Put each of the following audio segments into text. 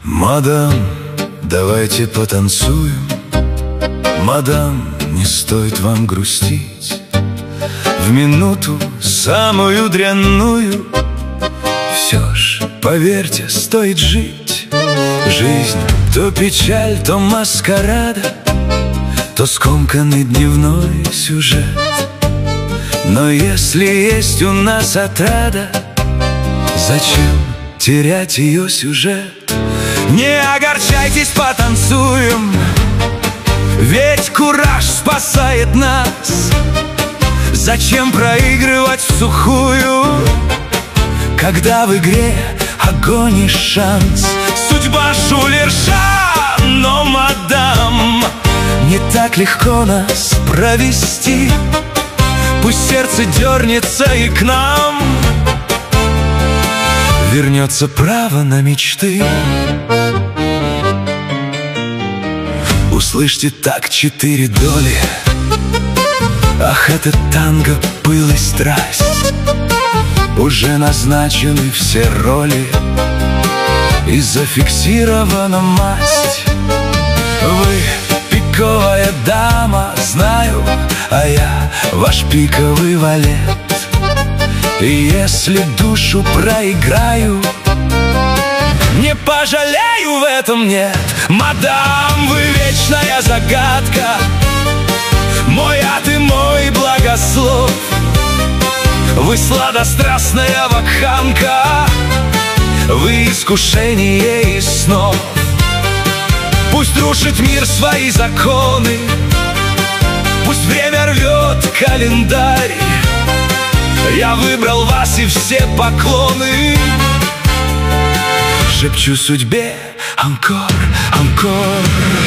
Мадам, давайте потанцуем. Мадам, не стоит вам грустить. В минуту самую дрянную все ж, поверьте, стоит жить. Жизнь то печаль, то маскарада, то скомканный дневной сюжет. Но если есть у нас отрада, зачем терять ее сюжет? Не огорчайтесь, потанцуем, ведь кураж спасает нас. Зачем проигрывать всухую, когда в игре огонь и шанс? Судьба шулерша, но, мадам, не так легко нас провести. Пусть сердце дернется и к нам вернется право на мечты. Услышьте так 4 доли. Ах, это танго, пыл и страсть. Уже назначены все роли и зафиксирована масть. Вы пиковая дама, знаю, а я ваш пиковый валет. И если душу проиграю, не пожалею, в этом нет. Мадам, вы вечная загадка, мой ад и мой благослов. Вы сладострастная вакханка, вы искушение из снов. Пусть рушит мир свои законы, пусть время рвет календарь. Я выбрал вас и все поклоны шепчу судьбе анкор, анкор.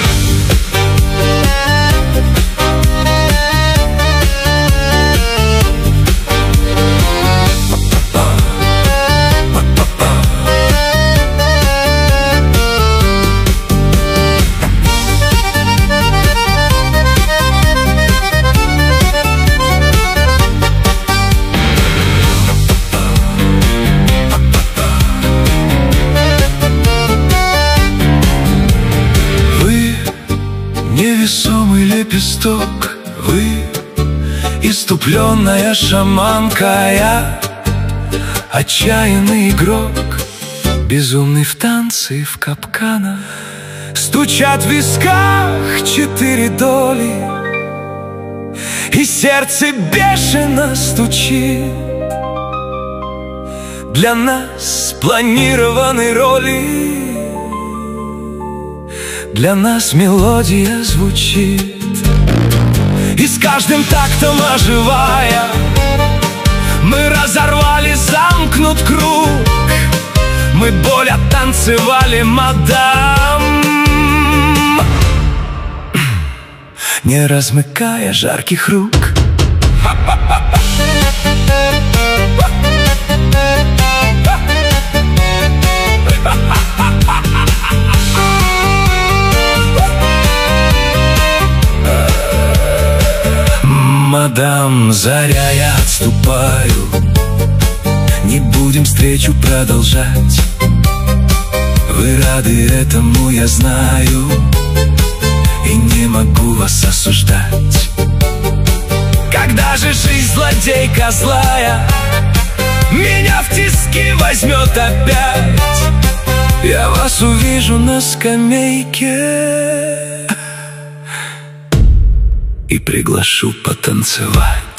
Невесомый лепесток, вы иступленная шаманка, я отчаянный игрок, безумный в танце и в капканах. Стучат в висках 4 доли, и сердце бешено стучит. Для нас спланированы роли, для нас мелодия звучит. И с каждым тактом оживая, мы разорвали замкнут круг. Мы боль оттанцевали, мадам, не размыкая жарких рук. Мадам, заря, я отступаю, не будем встречу продолжать. Вы рады этому, я знаю, и не могу вас осуждать. Когда же жизнь злодейка злая меня в тиски возьмет опять, я вас увижу на скамейке и приглашу потанцевать.